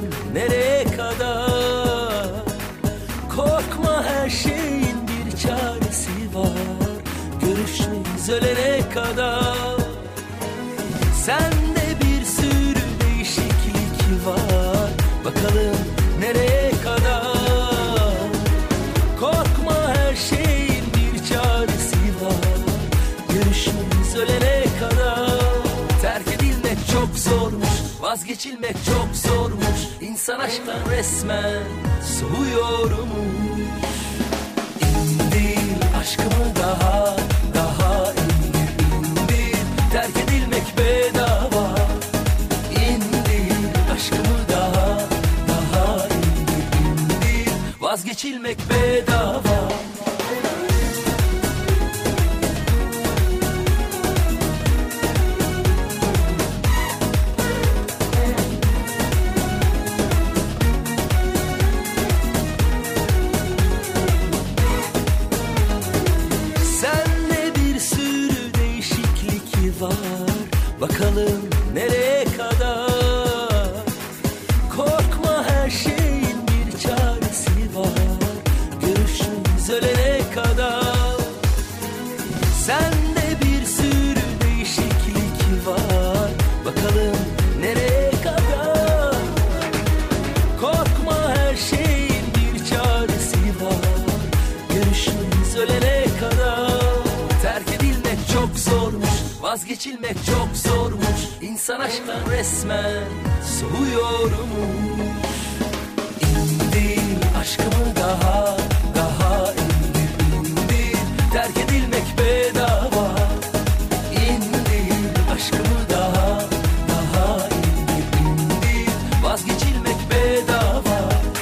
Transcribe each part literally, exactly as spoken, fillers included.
nereye kadar? Korkma, her şeyin bir çaresi var. Görüşmeyiz ölene kadar. Sende bir sürü değişiklik var. Bakalım nereye kadar? Korkma, her şeyin bir çaresi var. Görüşmeyiz ölene kadar. Terk edilmek çok zormuş, vazgeçilmek çok zormuş. İnsan aşktan resmen soğuyormuş. İndir aşkımı daha, daha indir, indir. Terk edilmek bedava. İndir aşkımı daha, daha indir, indir. Vazgeçilmek bedava. Bakalım nereye kadar? Korkma, her şeyin bir çaresi var. Görüşürüz ölene kadar. Sende bir sürü değişiklik var. Bakalım nereye kadar? Korkma, her şeyin bir çaresi var. Görüşürüz ölene kadar. Terk edilmek çok zormuş, vazgeçilmek çok zormuş. İnsan aşktan resmen soğuyormuş. İndir aşkımı daha, daha indir, indir. Terk edilmek bedava. İndir aşkımı daha, daha indir, indir. Vazgeçilmek bedava.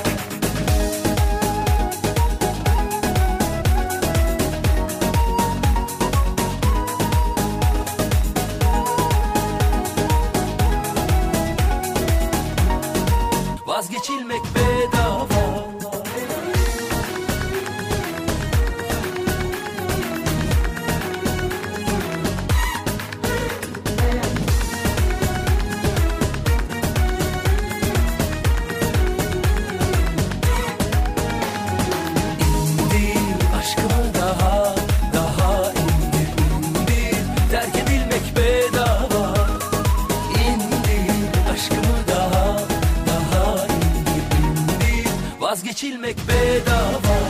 Vazgeçilmek bedava. İndir aşkımı daha, daha indir, indir. Terk edilmek bedava. İndir aşkımı daha, vazgeçilmek bedava.